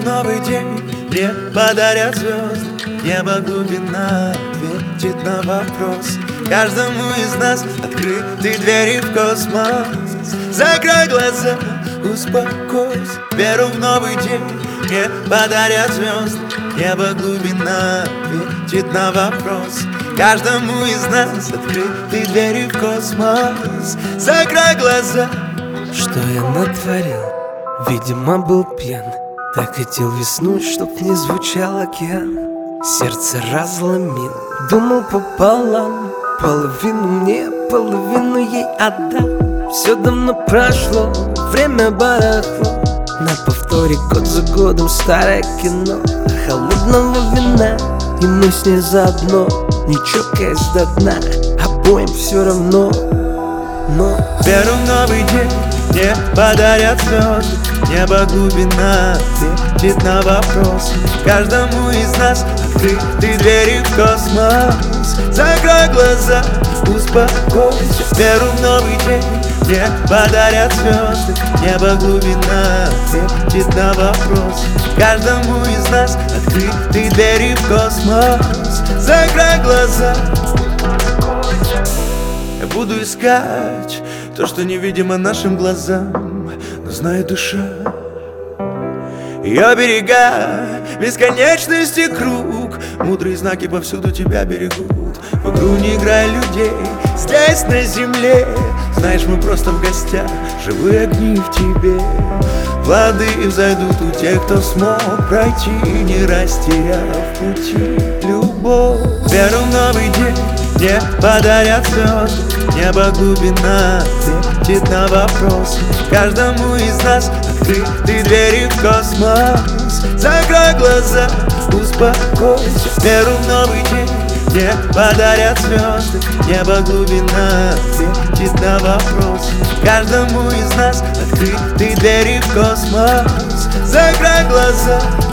новый день, мне подарят звезды. Небо глубина ответит на вопрос. Каждому из нас открыты двери в космос. Закрой глаза, успокойся. Веру в новый день, мне подарят звезды. Небо глубина ответит на вопрос. Каждому из нас открыты двери в космос. Закрой глаза. Что я натворил? Видимо, был пьян. Так хотел весну, чтоб не звучал океан. Сердце разломил, думал пополам. Половину мне, половину ей отдам. Все давно прошло, время барахло. На повторе год за годом старое кино. Холодного вина, и мы с ней заодно. Не чокаясь до дна, обоим все равно. Но веру в новый день, мне подарят звезды. Небо глубина ответит на вопрос. Каждому из нас открыты двери в космос. Закрой глаза, успокойся. Веру в новый день, мне подарят звезды. Небо глубина ответит на вопрос. Каждому из нас открыты двери в космос. Закрой глаза. Я буду искать то, что невидимо нашим глазам, но знает душа. Ее берега, бесконечности круг. Мудрые знаки повсюду тебя берегут. В игру не играй людей здесь на земле. Знаешь, мы просто в гостях, живые огни в тебе. Плоды взойдут у тех, кто смог пройти, не растеряв пути. Любовь, веру в новый день, мне подарят звезды. Небо глубина ответит на вопрос. Каждому из нас открыты двери в космос. Закрой глаза, успокойся. Веру в новый день, мне подарят звезды. Небо глубина ответит на вопрос. Каждому из нас открыты двери в космос. Закрой глаза.